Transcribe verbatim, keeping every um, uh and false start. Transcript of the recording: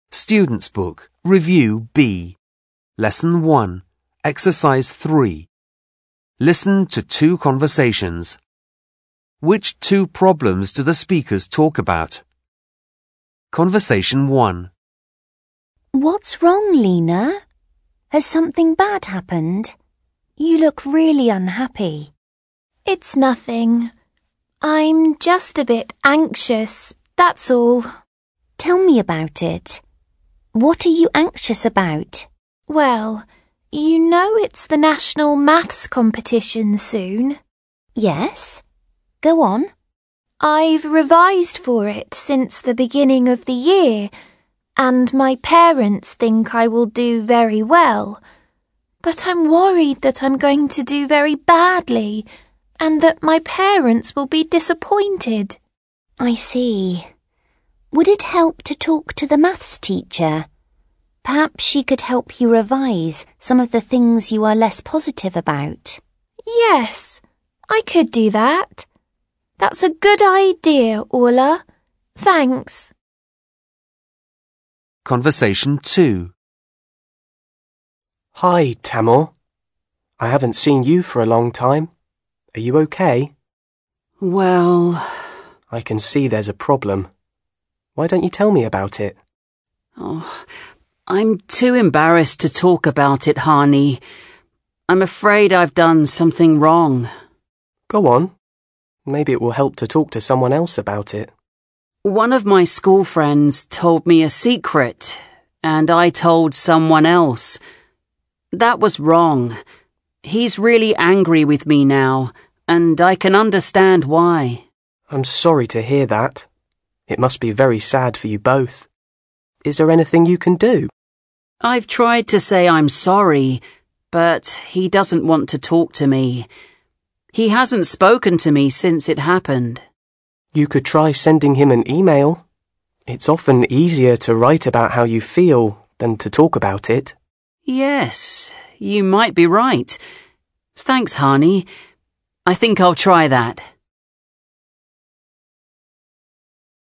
Student's Book, Review B. Lesson one, Exercise three. Listen to two conversations. Which two problems do the speakers talk about? Conversation one. What's wrong, Lena? Has something bad happened? You look really unhappy. It's nothing. I'm just a bit anxious, that's all. Tell me about it. What are you anxious about? Well, you know it's the national maths competition soon. Yes? Go on. I've revised for it since the beginning of the year, and my parents think I will do very well. But I'm worried that I'm going to do very badly, and that my parents will be disappointed. I see. Would it help to talk to the maths teacher? Perhaps she could help you revise some of the things you are less positive about. Yes, I could do that. That's a good idea, Orla. Thanks. Conversation two. Hi, Tamil. I haven't seen you for a long time. Are you okay? Well... I can see there's a problem. Why don't you tell me about it? Oh, I'm too embarrassed to talk about it, Hani. I'm afraid I've done something wrong. Go on. Maybe it will help to talk to someone else about it. One of my school friends told me a secret, and I told someone else. That was wrong. He's really angry with me now, and I can understand why. I'm sorry to hear that. It must be very sad for you both. Is there anything you can do? I've tried to say I'm sorry, but he doesn't want to talk to me. He hasn't spoken to me since it happened. You could try sending him an email. It's often easier to write about how you feel than to talk about it. Yes, you might be right. Thanks, Hani. I think I'll try that.